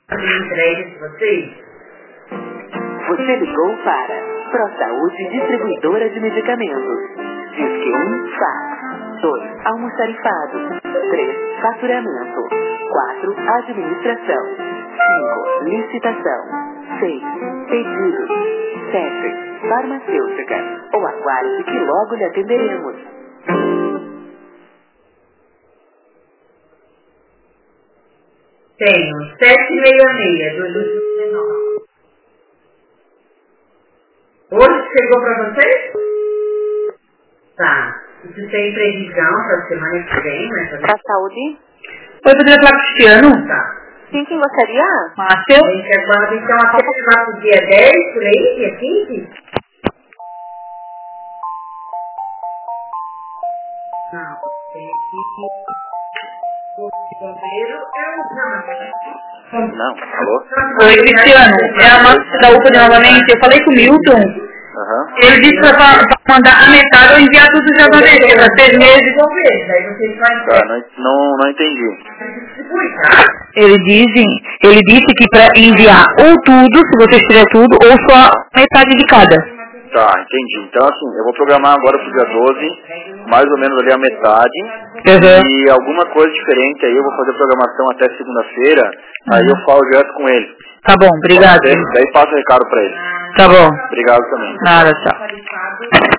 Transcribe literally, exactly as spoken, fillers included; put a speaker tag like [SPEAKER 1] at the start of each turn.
[SPEAKER 1] entregue de vocês.
[SPEAKER 2] Você ligou para ProSaúde Distribuidora de Medicamentos. Disque um, fax. dois, almoxarifado. três, faturamento. quatro, administração. cinco, licitação. seis, pedidos. sete, farmacêutica. Ou aguarde que logo lhe atenderemos.
[SPEAKER 1] Tenho sete seis seis do Lúcio dezenove. Hoje chegou para vocês? Tá. Isso tem previsão para a semana que vem, mas...
[SPEAKER 3] Pra saúde?
[SPEAKER 4] Oi, poderia falar com o Cristiano?
[SPEAKER 1] Tá.
[SPEAKER 3] Sim, quem gostaria?
[SPEAKER 4] Márcio?
[SPEAKER 1] A gente agora então até lá pro dia dez, por aí, dia quinze? Não, tem aqui que o bombeiro é o...
[SPEAKER 5] Não, alô?
[SPEAKER 4] Oi, Cristiano. É a Márcia da U P A novamente. Eu falei com o Milton.
[SPEAKER 5] Aham.
[SPEAKER 4] Ele disse pra, pra mandar a metade ou enviar tudo já de uma vez, para seis meses.
[SPEAKER 1] Daí vocês fazem...
[SPEAKER 5] Tá, não, não, não entendi.
[SPEAKER 4] Ele disse, ele disse que para enviar ou tudo, se você tiver tudo, ou só metade de cada.
[SPEAKER 5] Tá, entendi. Então, assim, eu vou programar agora pro dia doze, mais ou menos ali a metade.
[SPEAKER 4] Uhum.
[SPEAKER 5] E alguma coisa diferente aí, eu vou fazer a programação até segunda-feira, aí eu falo direto com ele.
[SPEAKER 4] Tá bom, obrigado.
[SPEAKER 5] Daí, daí passo o recado pra ele.
[SPEAKER 4] Tá bom.
[SPEAKER 5] Obrigado também.
[SPEAKER 4] Nada, tchau.